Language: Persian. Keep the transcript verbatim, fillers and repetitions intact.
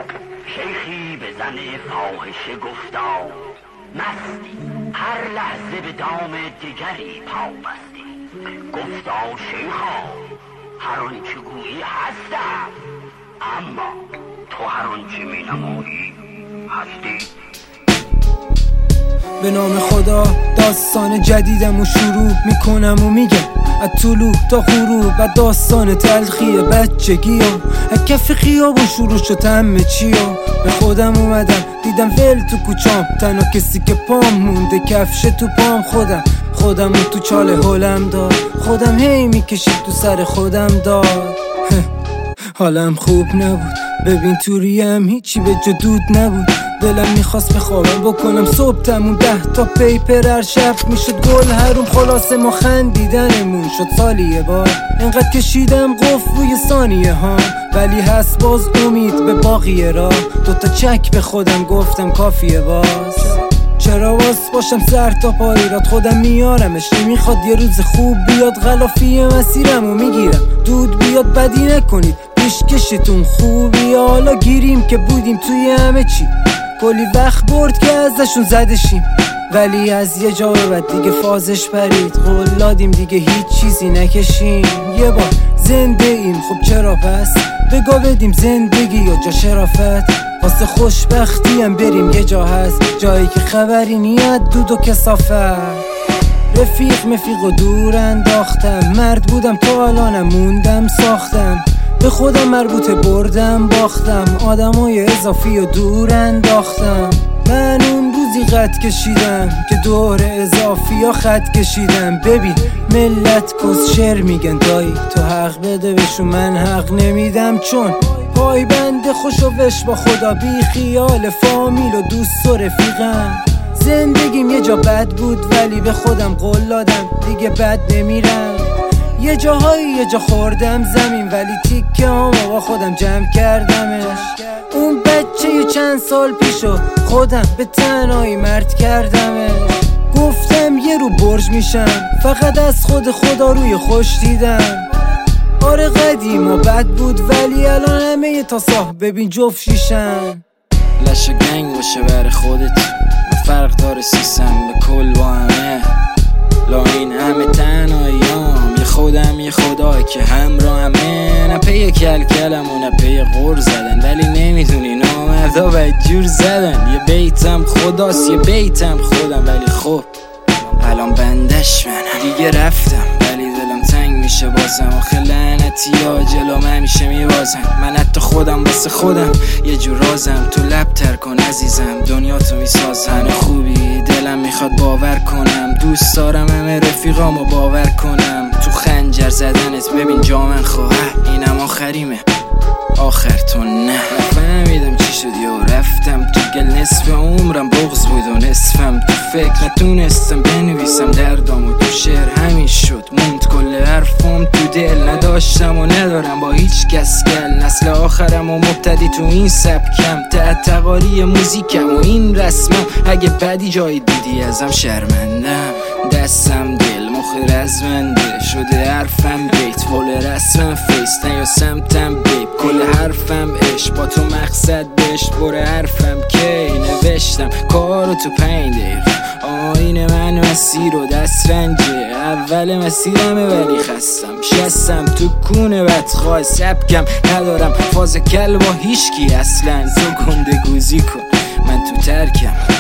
شیخی به زن فاحشه گفتا مستی، هر لحظه به دام دیگری پا بستی. گفتا شیخا هر آنچه گویی هستم، اما تو هر آنچه می نمایی هستی. به نام خدا داستان جدیدم و شروع میکنم و میگم از طلوع تا غروب، و داستان تلخی بچگی ها از کف خیابون شروع شد همه چی ها. به خودم اومدم دیدم ول تو کوچام، تنها کسی که پام مونده کفش تو پام خودم. خودم تو چاله هولم داد، خودم هی میکشید تو سر خودم داد. حالم خوب نبود، ببین توریم هیچی به جدود نبود. دلم میخواست بخوابم بکنم صبح تموم، ده تا پیپر هر شب میشد گل هروم. خلاصه ما خندیدنمون شد سالی یه بار، انقدر کشیدم قفل روی ثانیه ها. ولی هست باز امید به باقی راه، دوتا چک به خودم گفتم کافیه باز. چرا واس باشم سر تا پاییرات، خودم میارمش. نمیخواد یه روز خوب بیاد غلافی مسیرمو میگیرم. دود بیاد بدی نکنید پیشکشتون خوبی، حالا گیریم که بودیم توی همه چی. کلی وقت برد که ازشون زدشیم، ولی از یه جا به بعد دیگه فازش پرید. قول دادیم دیگه هیچ چیزی نکشیم، یه بار زنده ایم خب چرا پس بگا بدیم زندگی یا جا شرافت. واسه خوشبختی هم بریم یه جا هست، جایی که خبری نیاد دود و کثافت. رفیق مفیق و دور انداختم، مرد بودم تا الانم موندم ساختم. به خودم مربوطه بردم باختم، آدمای اضافی و دور انداختم. من اون روزی قد کشیدم که دور اضافی ها خط کشیدم. ببین ملت کس شر میگن دایی، تو حق بده بهشون من حق نمیدم. چون پای بنده خوش و وش با خدا، بی خیال فامیل و دوست و رفیقم. زندگیم یه جا بد بود ولی به خودم قول دادم دیگه بد نمیرم. یه جاهایی یه جا خوردم زمین، ولی تیکه هامو با خودم جمع کردمش. اون بچه یه چند سال پیشو خودم به تنهایی مرد کردمش. گفتم یه رو برج میشم، فقط از خود خدا روی خوش دیدم. آره قدیم و بد بود ولی الان همه یه تا ساه ببین جفت شیشن. لش گنگ باشه بر خودت، فرق داره سیستم به کل با همه. لا این همه تنهاییام، یه خودم یه خدا که همراه همه. نه پی کل کلم و نه پی غور زدن، ولی نمیدونی نامردا بدجور زدن. یه بیتم خداست یه بیتم خودم، ولی خب الان بندش منم. دیگه رفتم ولی دلم تنگ میشه بازم، آخه لعنتی ها جلوم همیشه میبازن. من حتی خودم واسه خودم یه جور رازم، تو لب تر کن عزیزم دنیا تو میسازن. خوبی دلم میخواد باور کنم، دوست دارم همه رفیقامو باور کنم. تو خنجر زدنت ببین جا من خواه، اینم آخریمه آخر تو نه. نفهمیدم چی شد یا رفتم تو گل، نصف عمرم بغض بود و نصفم تو فکر. نتونستم بنویسم دردامو تو شعر، همین شد موند کل حرفم تو دل. نداشتم و ندارم با هیچ کس گل، نسل آخرم و مبتدی تو این سبکم. تعتقاری موزیکم و این رسمم، اگه بدی جایی دیدی ازم شرمندم. دستم دل مخ رزمنده شده حرفم بیت، بول رسمم فیس نه یا سمتم بیب. کل حرفم عشق با تو مقصد بهشت، بره حرفم کی نوشتم کارو تو پنج دقیقه. آین من مسیر و دست رنجه، اول مسیرمه ولی خستم. شستم تو کونه بدخواه سبکم، ندارم فاز کل با هیچکی اصلا. تو گنده گوزی کن من تو ترکم.